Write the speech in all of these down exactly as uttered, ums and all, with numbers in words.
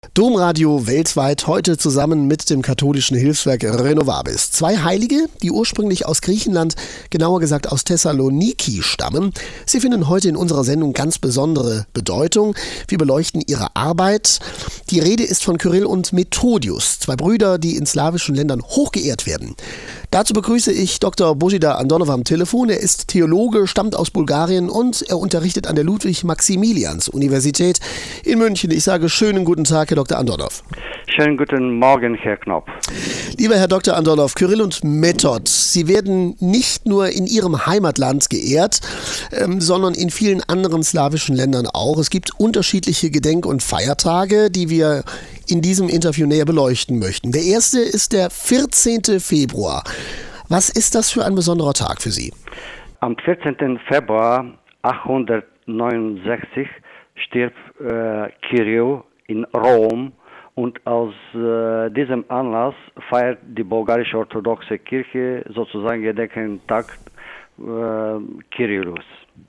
Domradio weltweit heute zusammen mit dem katholischen Hilfswerk Renovabis. Zwei Heilige, die ursprünglich aus Griechenland, genauer gesagt aus Thessaloniki stammen. Sie finden heute in unserer Sendung ganz besondere Bedeutung. Wir beleuchten ihre Arbeit. Die Rede ist von Kyrill und Methodius, zwei Brüder, die in slawischen Ländern hochgeehrt werden. Dazu begrüße ich Doktor Božidar Andonov am Telefon. Er ist Theologe, stammt aus Bulgarien und er unterrichtet an der Ludwig-Maximilians-Universität in München. Ich sage schönen guten Tag, Herr Doktor Andonov. Schönen guten Morgen, Herr Knopp. Lieber Herr Doktor Andonov, Kyrill und Method, Sie werden nicht nur in Ihrem Heimatland geehrt, ähm, sondern in vielen anderen slawischen Ländern auch. Es gibt unterschiedliche Gedenk- und Feiertage, die wir in diesem Interview näher beleuchten möchten. Der erste ist der vierzehnten Februar. Was ist das für ein besonderer Tag für Sie? Am vierzehnten Februar achtzehnhundertneunundsechzig stirbt äh, Kyrill in Rom und aus äh, diesem Anlass feiert die bulgarische orthodoxe Kirche sozusagen Gedenktag äh, Kyrillus.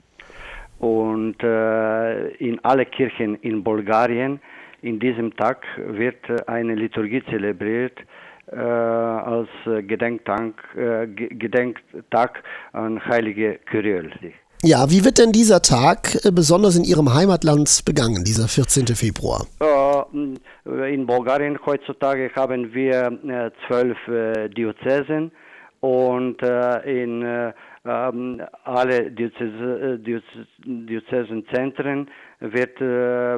Und äh, in alle Kirchen in Bulgarien in diesem Tag wird eine Liturgie zelebriert äh, als Gedenktag, äh, Gedenktag an heilige Kyrill. Ja, wie wird denn dieser Tag äh, besonders in Ihrem Heimatland begangen, dieser vierzehnten Februar? Äh, in Bulgarien heutzutage haben wir äh, zwölf äh, Diözesen und äh, in äh, ähm, alle Diözese, Diöze, Diözesenzentren wird äh,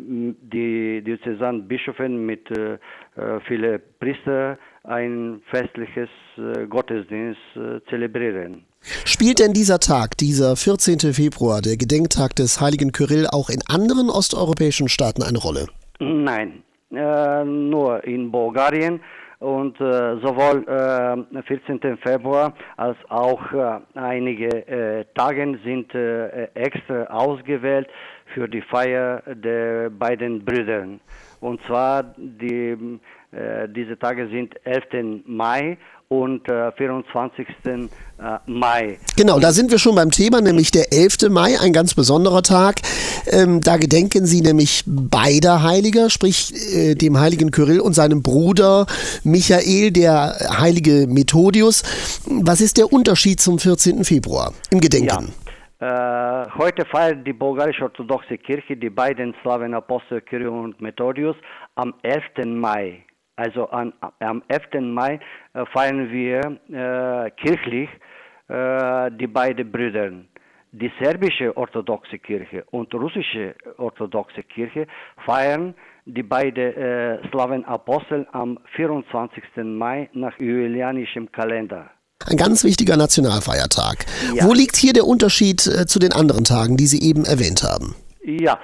die Diözesanbischöfe mit äh, vielen Priester ein festliches äh, Gottesdienst äh, zelebrieren. Spielt denn dieser Tag, dieser vierzehnten Februar, der Gedenktag des heiligen Kyrill, auch in anderen osteuropäischen Staaten eine Rolle? Nein, äh, nur in Bulgarien. Und äh, sowohl äh, vierzehnten Februar als auch äh, einige äh, Tage sind äh, extra ausgewählt für die Feier der beiden Brüder. Und zwar die, äh, diese Tage sind elften Mai und äh, vierundzwanzigsten Mai. Genau, da sind wir schon beim Thema, nämlich der elften Mai, ein ganz besonderer Tag. Ähm, da gedenken Sie nämlich beider Heiliger, sprich äh, dem heiligen Kyrill und seinem Bruder Michael, der heilige Methodius. Was ist der Unterschied zum vierzehnten Februar im Gedenken? Ja. Äh, heute feiert die bulgarische orthodoxe Kirche die beiden Slawenapostel Kyrill und Methodius am elften Mai. Also an, am elften Mai äh, feiern wir äh, kirchlich äh, die beiden Brüder. Die serbische orthodoxe Kirche und russische orthodoxe Kirche feiern die beiden äh, Slawenapostel am vierundzwanzigsten Mai nach julianischem Kalender. Ein ganz wichtiger Nationalfeiertag. Ja. Wo liegt hier der Unterschied äh, zu den anderen Tagen, die Sie eben erwähnt haben? Ja,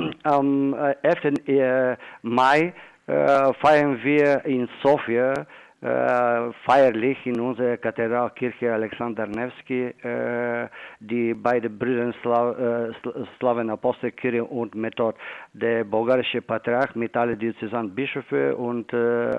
am äh, elften Mai Äh, feiern wir in Sofia äh, feierlich in unserer Kathedralkirche Alexander Nevsky äh, die beiden Brüder Slav, äh, Slawenapostel Kyrill und Method, der bulgarische Patriarch mit allen Diözesanbischöfen und äh,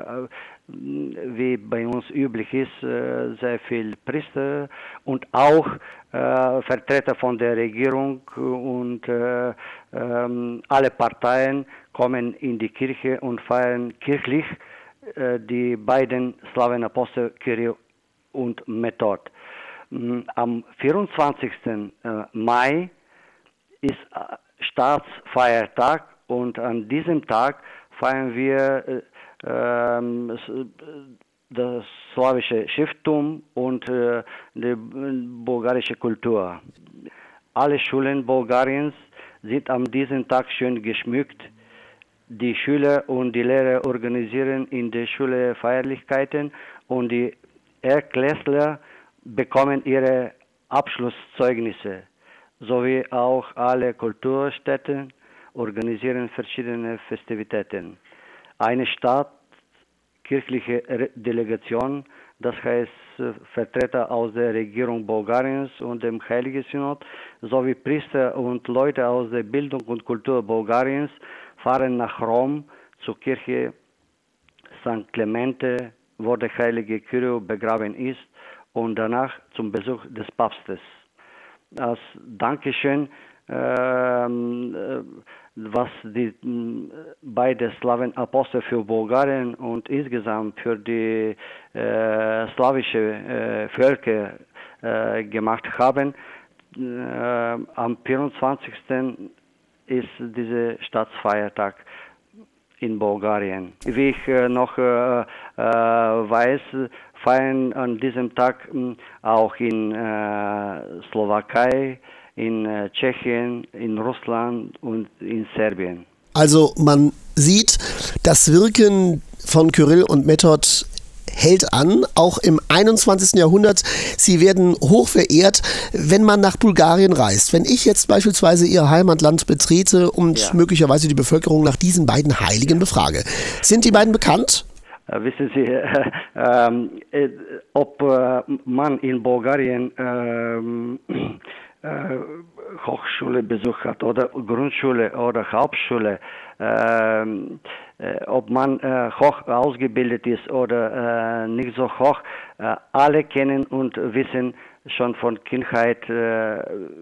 wie bei uns üblich ist, äh, sehr viel Priester und auch äh, Vertreter von der Regierung und äh, äh, alle Parteien kommen in die Kirche und feiern kirchlich äh, die beiden Slawenapostel Kyrill und Method. Am vierundzwanzigsten Mai ist Staatsfeiertag und an diesem Tag feiern wir äh, äh, das slawische Schrifttum und äh, die bulgarische Kultur. Alle Schulen Bulgariens sind an diesem Tag schön geschmückt. Die Schüler und die Lehrer organisieren in der Schule Feierlichkeiten und die Erklässler bekommen ihre Abschlusszeugnisse, sowie auch alle Kulturstätten organisieren verschiedene Festivitäten. Eine staatskirchliche Delegation, das heißt Vertreter aus der Regierung Bulgariens und dem Heiligen Synod, sowie Priester und Leute aus der Bildung und Kultur Bulgariens fahren nach Rom zur Kirche Sankt Clemente, wo der heilige Kyrill begraben ist, und danach zum Besuch des Papstes. Als Dankeschön ähm, was die beiden Slawenapostel für Bulgarien und insgesamt für die äh, slawische äh, Völker äh, gemacht haben. Äh, am vierundzwanzigsten ist dieser Staatsfeiertag in Bulgarien. Wie ich äh, noch äh, äh, weiß, feiern an diesem Tag mh, auch in äh, Slowakei, in äh, Tschechien, in Russland und in Serbien. Also man sieht, das Wirken von Kyrill und Method hält an, auch im einundzwanzigsten Jahrhundert. Sie werden hoch verehrt, wenn man nach Bulgarien reist. Wenn ich jetzt beispielsweise Ihr Heimatland betrete und ja. möglicherweise die Bevölkerung nach diesen beiden Heiligen befrage. Sind die beiden bekannt? Äh, wissen Sie, äh, äh, ob äh, man in Bulgarien äh, äh, Hochschule besucht hat oder Grundschule oder Hauptschule, äh, äh, ob man äh, hoch ausgebildet ist oder äh, nicht so hoch, äh, alle kennen und wissen schon von Kindheit, äh,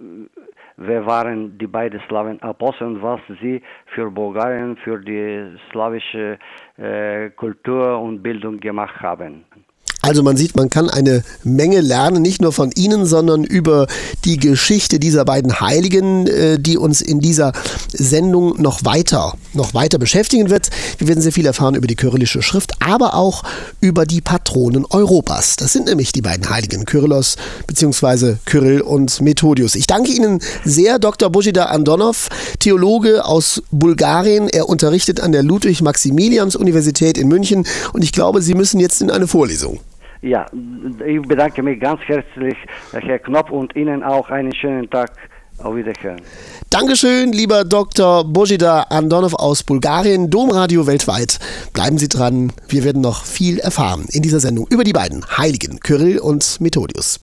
wer waren die beiden Slawenapostel und was sie für Bulgarien, für die slawische äh, Kultur und Bildung gemacht haben. Also man sieht, man kann eine Menge lernen, nicht nur von Ihnen, sondern über die Geschichte dieser beiden Heiligen, die uns in dieser Sendung noch weiter, noch weiter beschäftigen wird. Wir werden sehr viel erfahren über die kyrillische Schrift, aber auch über die Patronen Europas. Das sind nämlich die beiden Heiligen, Kyrillos bzw. Kyrill und Methodius. Ich danke Ihnen sehr, Doktor Božidar Andonov, Theologe aus Bulgarien. Er unterrichtet an der Ludwig-Maximilians-Universität in München und ich glaube, Sie müssen jetzt in eine Vorlesung. Ja, ich bedanke mich ganz herzlich, Herr Knopf, und Ihnen auch einen schönen Tag. Auf Wiederhören. Dankeschön, lieber Doktor Božidar Andonov aus Bulgarien, Domradio weltweit. Bleiben Sie dran, wir werden noch viel erfahren in dieser Sendung über die beiden Heiligen, Kyrill und Methodius.